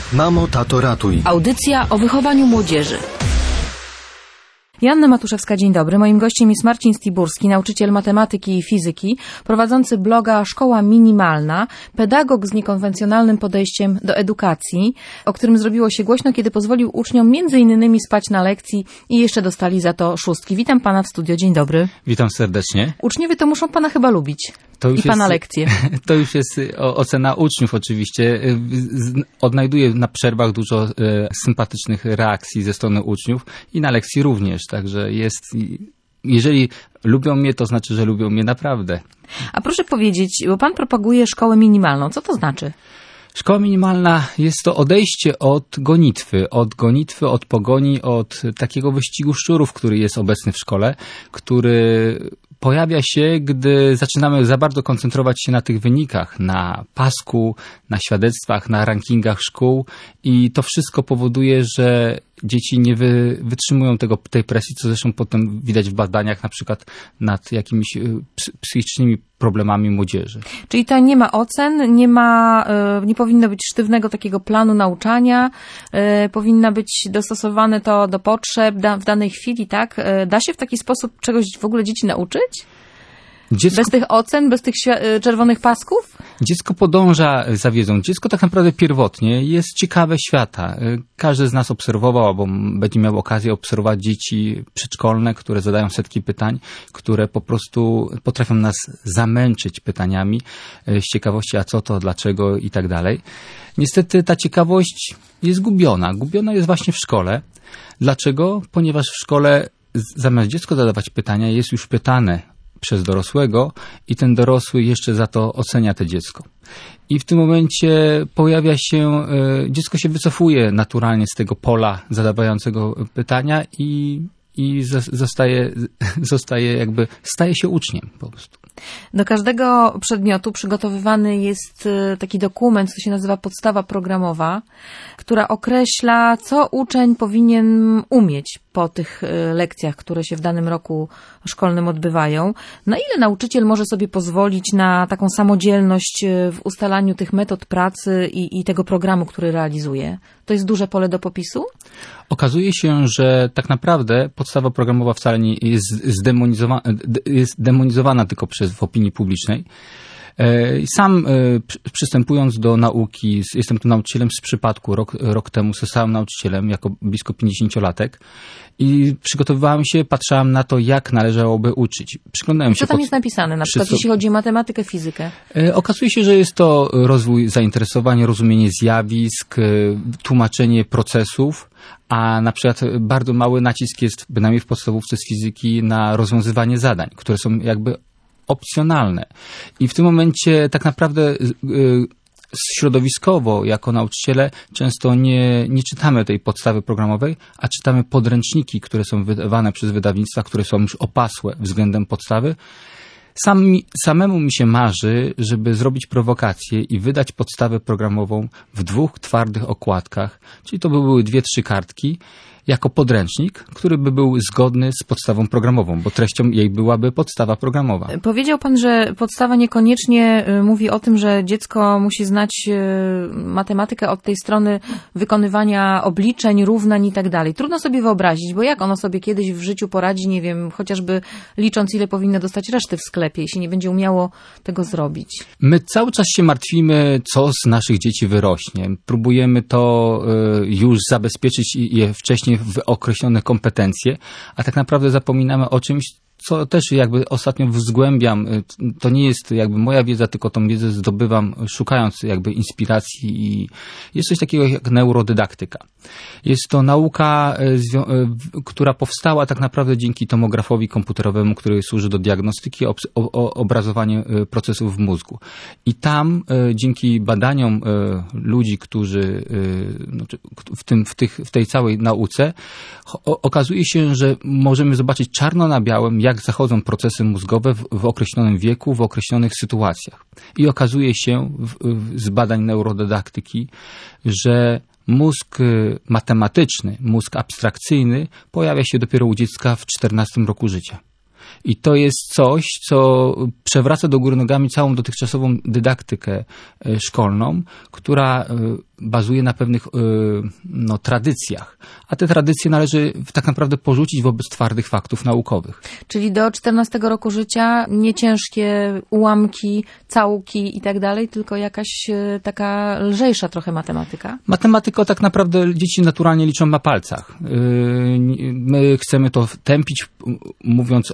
Mamo, tato, ratuj. Audycja o wychowaniu młodzieży. Joanna Matuszewska, dzień dobry. Moim gościem jest Marcin Stiburski, nauczyciel matematyki i fizyki, prowadzący bloga Szkoła Minimalna, pedagog z niekonwencjonalnym podejściem do edukacji, o którym zrobiło się głośno, kiedy pozwolił uczniom m.in. spać na lekcji i jeszcze dostali za to szóstki. Witam pana w studio, dzień dobry. Witam serdecznie. Uczniowie to muszą pana chyba lubić. I pana lekcje. To już jest ocena uczniów oczywiście. Odnajduję na przerwach dużo sympatycznych reakcji ze strony uczniów i na lekcji również. Także jeżeli lubią mnie, to znaczy, że lubią mnie naprawdę. A proszę powiedzieć, bo pan propaguje szkołę minimalną. Co to znaczy? Szkoła minimalna jest to odejście od gonitwy, od pogoni, od takiego wyścigu szczurów, który jest obecny w szkole, który pojawia się, gdy zaczynamy za bardzo koncentrować się na tych wynikach, na pasku, na świadectwach, na rankingach szkół i to wszystko powoduje, że dzieci nie wytrzymują tej presji, co zresztą potem widać w badaniach na przykład nad jakimiś psychicznymi problemami młodzieży. Czyli to nie ma ocen, nie powinno być sztywnego takiego planu nauczania, powinno być dostosowane to do potrzeb w danej chwili, tak? Da się w taki sposób czegoś w ogóle dzieci nauczyć? Bez tych ocen, bez tych czerwonych pasków? Dziecko podąża za wiedzą. Dziecko tak naprawdę pierwotnie jest ciekawe świata. Każdy z nas obserwował, albo będzie miał okazję obserwować dzieci przedszkolne, które zadają setki pytań, które po prostu potrafią nas zamęczyć pytaniami z ciekawości, a co to, dlaczego i tak dalej. Niestety ta ciekawość jest gubiona. Gubiona jest właśnie w szkole. Dlaczego? Ponieważ w szkole zamiast dziecko zadawać pytania, jest już pytane przez dorosłego i ten dorosły jeszcze za to ocenia to dziecko. I w tym momencie pojawia się, dziecko się wycofuje naturalnie z tego pola zadawającego pytania i staje się uczniem po prostu. Do każdego przedmiotu przygotowywany jest taki dokument, co się nazywa podstawa programowa, która określa, co uczeń powinien umieć po tych lekcjach, które się w danym roku szkolnym odbywają. Na ile nauczyciel może sobie pozwolić na taką samodzielność w ustalaniu tych metod pracy i tego programu, który realizuje? To jest duże pole do popisu? Okazuje się, że tak naprawdę podstawa programowa wcale nie jest demonizowana tylko w opinii publicznej. Sam przystępując do nauki, jestem tu nauczycielem z przypadku, rok temu zostałem nauczycielem jako blisko 50-latek i przygotowywałem się, patrzyłem na to, jak należałoby uczyć. Przyglądałem się. Co tam jest napisane, na przykład jeśli chodzi o matematykę, fizykę? Okazuje się, że jest to rozwój zainteresowań, rozumienie zjawisk, tłumaczenie procesów, a na przykład bardzo mały nacisk jest, bynajmniej w podstawówce z fizyki, na rozwiązywanie zadań, które są jakby opcjonalne. I w tym momencie tak naprawdę środowiskowo jako nauczyciele często nie czytamy tej podstawy programowej, a czytamy podręczniki, które są wydawane przez wydawnictwa, które są już opasłe względem podstawy. Samemu mi się marzy, żeby zrobić prowokację i wydać podstawę programową w 2 twardych okładkach, czyli to by były 2-3 kartki, jako podręcznik, który by był zgodny z podstawą programową, bo treścią jej byłaby podstawa programowa. Powiedział pan, że podstawa niekoniecznie mówi o tym, że dziecko musi znać matematykę od tej strony wykonywania obliczeń, równań i tak dalej. Trudno sobie wyobrazić, bo jak ono sobie kiedyś w życiu poradzi, nie wiem, chociażby licząc, ile powinno dostać reszty w sklepie, jeśli nie będzie umiało tego zrobić. My cały czas się martwimy, co z naszych dzieci wyrośnie. Próbujemy to już zabezpieczyć je wcześniej w określone kompetencje, a tak naprawdę zapominamy o czymś, co też jakby ostatnio zgłębiam. To nie jest jakby moja wiedza, tylko tą wiedzę zdobywam szukając jakby inspiracji i jest coś takiego jak neurodydaktyka. Jest to nauka, która powstała tak naprawdę dzięki tomografowi komputerowemu, który służy do diagnostyki, obrazowania procesów w mózgu. I tam dzięki badaniom ludzi, którzy w tej całej nauce okazuje się, że możemy zobaczyć czarno na białym, jak zachodzą procesy mózgowe w określonym wieku, w określonych sytuacjach. I okazuje się z badań neurodydaktyki, że mózg matematyczny, mózg abstrakcyjny pojawia się dopiero u dziecka w 14 roku życia. I to jest coś, co przewraca do góry nogami całą dotychczasową dydaktykę szkolną, która bazuje na pewnych tradycjach. A te tradycje należy tak naprawdę porzucić wobec twardych faktów naukowych. Czyli do 14 roku życia nie ciężkie ułamki, całki i tak dalej, tylko jakaś taka lżejsza trochę matematyka? Matematykę tak naprawdę dzieci naturalnie liczą na palcach. My chcemy to tępić, mówiąc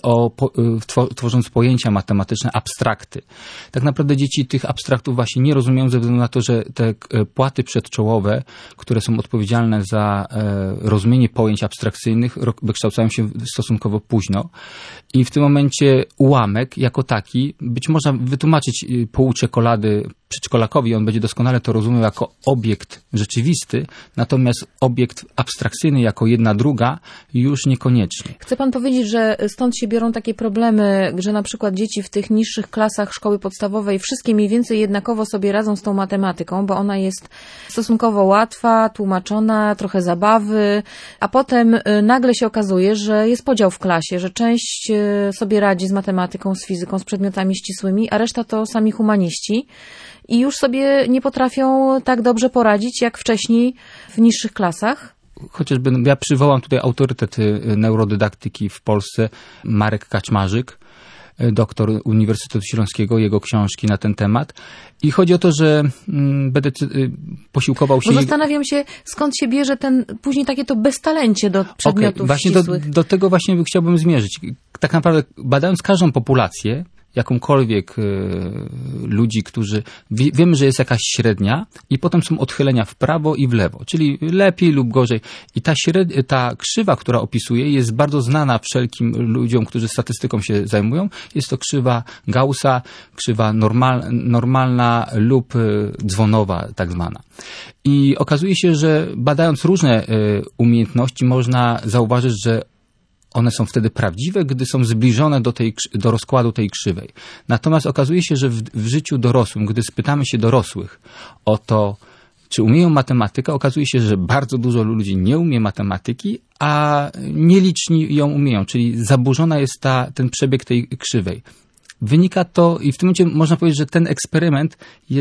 tworząc pojęcia matematyczne, abstrakty. Tak naprawdę dzieci tych abstraktów właśnie nie rozumieją ze względu na to, że te płaty przedszkołowe, które są odpowiedzialne za rozumienie pojęć abstrakcyjnych, wykształcają się stosunkowo późno. I w tym momencie ułamek jako taki, być może wytłumaczyć pół czekolady przedszkolakowi, on będzie doskonale to rozumiał jako obiekt rzeczywisty, natomiast obiekt abstrakcyjny jako jedna druga już niekoniecznie. Chce pan powiedzieć, że stąd się biorą takie problemy, że na przykład dzieci w tych niższych klasach szkoły podstawowej wszystkie mniej więcej jednakowo sobie radzą z tą matematyką, bo ona jest stosunkowo łatwa, tłumaczona, trochę zabawy, a potem nagle się okazuje, że jest podział w klasie, że część sobie radzi z matematyką, z fizyką, z przedmiotami ścisłymi, a reszta to sami humaniści. I już sobie nie potrafią tak dobrze poradzić, jak wcześniej w niższych klasach? Chociażby ja przywołam tutaj autorytet neurodydaktyki w Polsce, Marek Kaczmarzyk, doktor Uniwersytetu Śląskiego, jego książki na ten temat. I chodzi o to, że będę posiłkował się... Bo zastanawiam się, skąd się bierze później takie to beztalencie do przedmiotów właśnie ścisłych. Do tego właśnie chciałbym zmierzyć. Tak naprawdę badając każdą populację, jakąkolwiek ludzi, którzy... Wiemy, że jest jakaś średnia i potem są odchylenia w prawo i w lewo, czyli lepiej lub gorzej. I ta krzywa, która opisuje, jest bardzo znana wszelkim ludziom, którzy statystyką się zajmują. Jest to krzywa Gaussa, krzywa normalna lub dzwonowa tak zwana. I okazuje się, że badając różne umiejętności można zauważyć, że one są wtedy prawdziwe, gdy są zbliżone do rozkładu tej krzywej. Natomiast okazuje się, że w życiu dorosłym, gdy spytamy się dorosłych o to, czy umieją matematykę, okazuje się, że bardzo dużo ludzi nie umie matematyki, a nieliczni ją umieją, czyli zaburzona jest ten przebieg tej krzywej. Wynika to i w tym momencie można powiedzieć, że ten eksperyment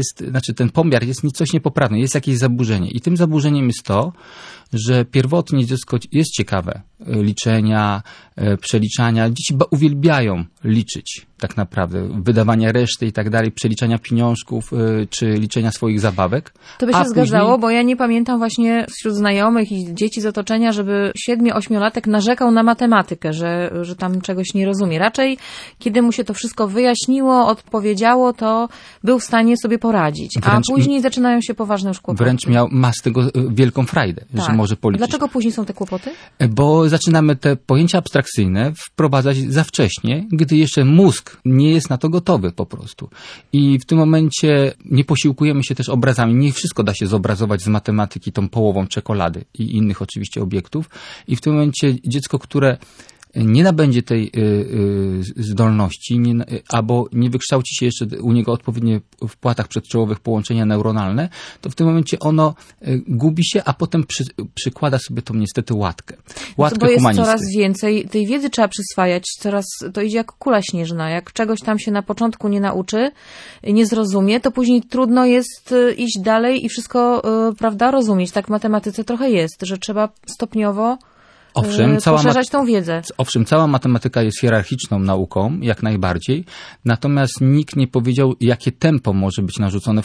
ten pomiar jest coś niepoprawny, jest jakieś zaburzenie. I tym zaburzeniem jest to, że pierwotnie dziecko jest ciekawe liczenia, przeliczania. Dzieci uwielbiają liczyć tak naprawdę, wydawania reszty i tak dalej, przeliczania pieniążków czy liczenia swoich zabawek. To by się zgadzało, bo ja nie pamiętam właśnie wśród znajomych i dzieci z otoczenia, żeby 7-8-latek narzekał na matematykę, że tam czegoś nie rozumie. Raczej, kiedy mu się to wszystko wyjaśniło, odpowiedziało, to był w stanie sobie poradzić. A później zaczynają się poważne już kłopoty. Wręcz ma z tego wielką frajdę, tak, że może policzyć. Dlaczego później są te kłopoty? Bo zaczynamy te pojęcia abstrakcyjne wprowadzać za wcześnie, gdy jeszcze mózg nie jest na to gotowy po prostu. I w tym momencie nie posiłkujemy się też obrazami. Nie wszystko da się zobrazować z matematyki tą połową czekolady i innych oczywiście obiektów. I w tym momencie dziecko, które nie nabędzie tej zdolności, albo nie wykształci się jeszcze u niego odpowiednio w płatach przedczołowych połączenia neuronalne, to w tym momencie ono gubi się, a potem przykłada sobie tą niestety łatkę Bo jest humanisty. Coraz więcej, tej wiedzy trzeba przyswajać, to idzie jak kula śnieżna. Jak czegoś tam się na początku nie nauczy, nie zrozumie, to później trudno jest iść dalej i wszystko, prawda, rozumieć. Tak w matematyce trochę jest, że trzeba stopniowo poszerzać tą wiedzę. Owszem, cała matematyka jest hierarchiczną nauką, jak najbardziej, natomiast nikt nie powiedział, jakie tempo może być narzucone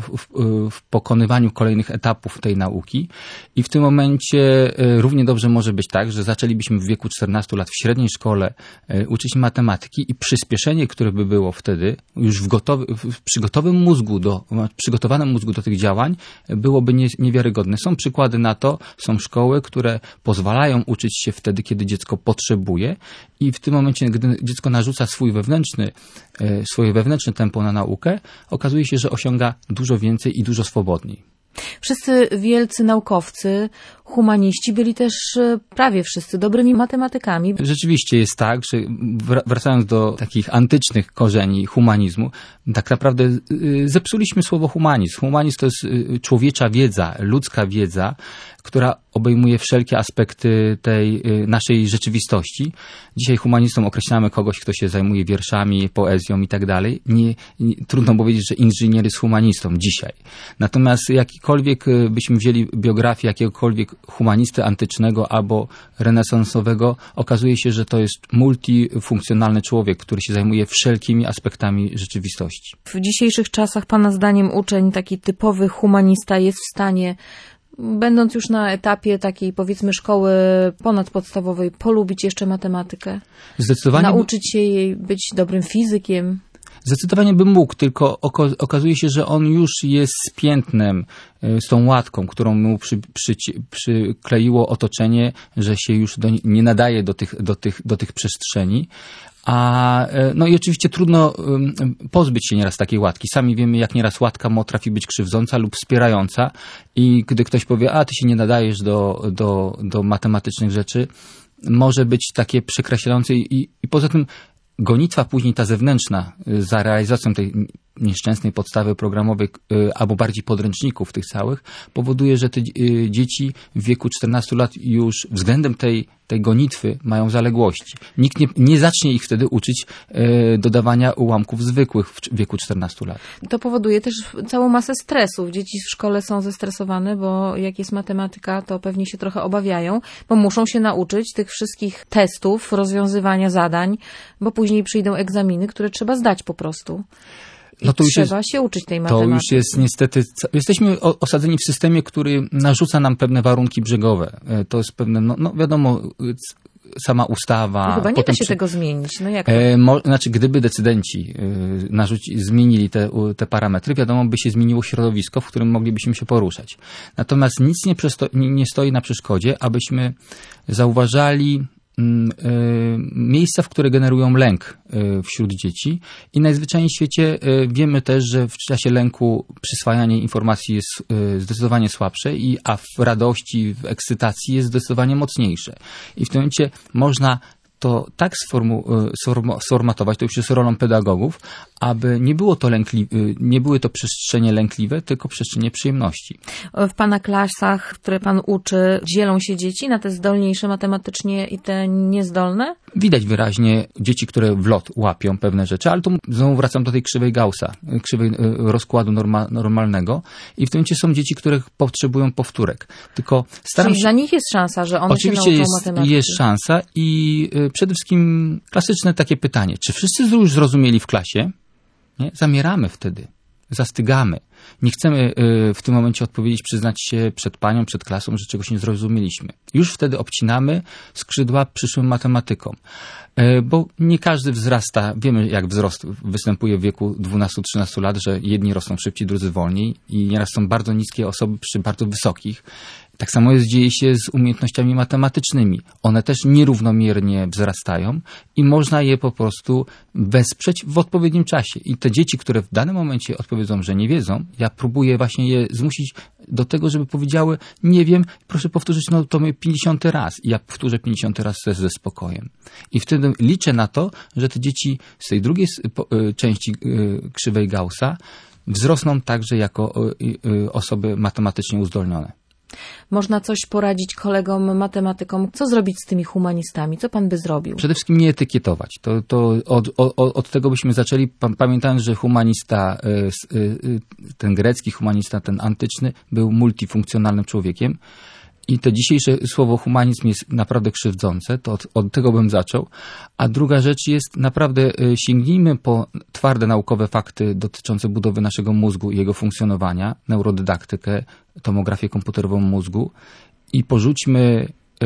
w pokonywaniu kolejnych etapów tej nauki i w tym momencie równie dobrze może być tak, że zaczęlibyśmy w wieku 14 lat w średniej szkole uczyć matematyki i przyspieszenie, które by było wtedy już w przygotowanym mózgu do tych działań byłoby niewiarygodne. Są przykłady na to, są szkoły, które pozwalają uczyć się wtedy, kiedy dziecko potrzebuje i w tym momencie, gdy dziecko narzuca swoje wewnętrzne tempo na naukę, okazuje się, że osiąga dużo więcej i dużo swobodniej. Wszyscy wielcy naukowcy, humaniści byli też prawie wszyscy dobrymi matematykami. Rzeczywiście jest tak, że wracając do takich antycznych korzeni humanizmu, tak naprawdę zepsuliśmy słowo humanizm. Humanizm to jest człowiecza wiedza, ludzka wiedza, która obejmuje wszelkie aspekty tej naszej rzeczywistości. Dzisiaj humanistą określamy kogoś, kto się zajmuje wierszami, poezją i tak dalej. Trudno powiedzieć, że inżynier jest humanistą dzisiaj. Natomiast jakikolwiek byśmy wzięli biografię jakiegokolwiek humanisty antycznego albo renesansowego, okazuje się, że to jest multifunkcjonalny człowiek, który się zajmuje wszelkimi aspektami rzeczywistości. W dzisiejszych czasach, pana zdaniem, uczeń, taki typowy humanista jest w stanie, będąc już na etapie takiej, powiedzmy, szkoły ponadpodstawowej, polubić jeszcze matematykę? Zdecydowanie. Nauczyć się jej być dobrym fizykiem? Zdecydowanie bym mógł, tylko okazuje się, że on już jest z piętnem, z tą łatką, którą mu przykleiło otoczenie, że się już nie nadaje do tych przestrzeni. No i oczywiście trudno pozbyć się nieraz takiej łatki. Sami wiemy, jak nieraz łatka trafi być krzywdząca lub wspierająca i gdy ktoś powie, ty się nie nadajesz do matematycznych rzeczy, może być takie przekreślające i poza tym gonitwa później ta zewnętrzna za realizacją tej nieszczęsnej podstawy programowej albo bardziej podręczników tych całych powoduje, że te dzieci w wieku 14 lat już względem tej gonitwy mają zaległości. Nikt nie zacznie ich wtedy uczyć dodawania ułamków zwykłych w wieku 14 lat. To powoduje też całą masę stresów. Dzieci w szkole są zestresowane, bo jak jest matematyka, to pewnie się trochę obawiają, bo muszą się nauczyć tych wszystkich testów, rozwiązywania zadań, bo później przyjdą egzaminy, które trzeba zdać po prostu. I trzeba się uczyć tej matematyki. To już jest niestety... Jesteśmy osadzeni w systemie, który narzuca nam pewne warunki brzegowe. To jest pewne, wiadomo, sama ustawa... To chyba nie da się tego zmienić. No jak to? Znaczy, gdyby decydenci zmienili te parametry, wiadomo, by się zmieniło środowisko, w którym moglibyśmy się poruszać. Natomiast nic nie stoi na przeszkodzie, abyśmy zauważali miejsca, w które generują lęk wśród dzieci i najzwyczajniej w świecie wiemy też, że w czasie lęku przyswajanie informacji jest zdecydowanie słabsze, a w radości, w ekscytacji jest zdecydowanie mocniejsze. I w tym momencie można to tak sformatować, to już jest rolą pedagogów, aby nie były to przestrzenie lękliwe, tylko przestrzenie przyjemności. W pana klasach, w które pan uczy, dzielą się dzieci na te zdolniejsze matematycznie i te niezdolne? Widać wyraźnie dzieci, które w lot łapią pewne rzeczy, ale tu znowu wracam do tej krzywej Gaussa, krzywej rozkładu normalnego i w tym momencie są dzieci, które potrzebują powtórek. Tylko Czyli dla nich jest szansa, że one się nauczą matematyki? Oczywiście jest szansa i przede wszystkim klasyczne takie pytanie, czy wszyscy już zrozumieli w klasie? Nie? Zamieramy wtedy, zastygamy. Nie chcemy w tym momencie odpowiedzieć, przyznać się przed panią, przed klasą, że czegoś nie zrozumieliśmy. Już wtedy obcinamy skrzydła przyszłym matematykom. Bo nie każdy wzrasta, wiemy jak wzrost występuje w wieku 12-13 lat, że jedni rosną szybciej, drudzy wolniej i nieraz są bardzo niskie osoby przy bardzo wysokich. Tak samo dzieje się z umiejętnościami matematycznymi. One też nierównomiernie wzrastają i można je po prostu wesprzeć w odpowiednim czasie. I te dzieci, które w danym momencie odpowiedzą, że nie wiedzą, ja próbuję właśnie je zmusić do tego, żeby powiedziały, nie wiem, proszę powtórzyć to 50 raz. I ja powtórzę 50 raz też ze spokojem. I wtedy liczę na to, że te dzieci z tej drugiej części krzywej Gaussa wzrosną także jako osoby matematycznie uzdolnione. Można coś poradzić kolegom matematykom? Co zrobić z tymi humanistami? Co pan by zrobił? Przede wszystkim nie etykietować. Od tego byśmy zaczęli, pamiętając, że humanista, ten grecki humanista, ten antyczny, był multifunkcjonalnym człowiekiem. I to dzisiejsze słowo humanizm jest naprawdę krzywdzące, to od tego bym zaczął. A druga rzecz jest naprawdę sięgnijmy po twarde naukowe fakty dotyczące budowy naszego mózgu i jego funkcjonowania, neurodydaktykę, tomografię komputerową mózgu i porzućmy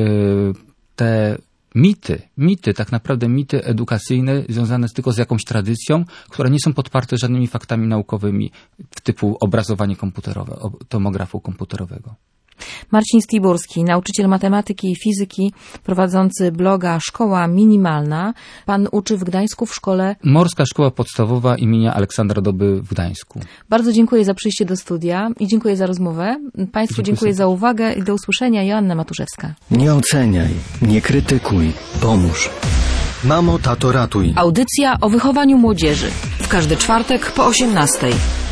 te mity, tak naprawdę mity edukacyjne związane tylko z jakąś tradycją, które nie są podparte żadnymi faktami naukowymi typu obrazowanie komputerowe, tomografu komputerowego. Marcin Stiburski, nauczyciel matematyki i fizyki, prowadzący bloga Szkoła Minimalna. Pan uczy w Gdańsku w szkole... Morska Szkoła Podstawowa imienia Aleksandra Doby w Gdańsku. Bardzo dziękuję za przyjście do studia i dziękuję za rozmowę. Państwu dziękuję za uwagę i do usłyszenia. Joanna Matuszewska. Nie oceniaj, nie krytykuj, pomóż. Mamo, tato, ratuj. Audycja o wychowaniu młodzieży. W każdy czwartek po 18:00.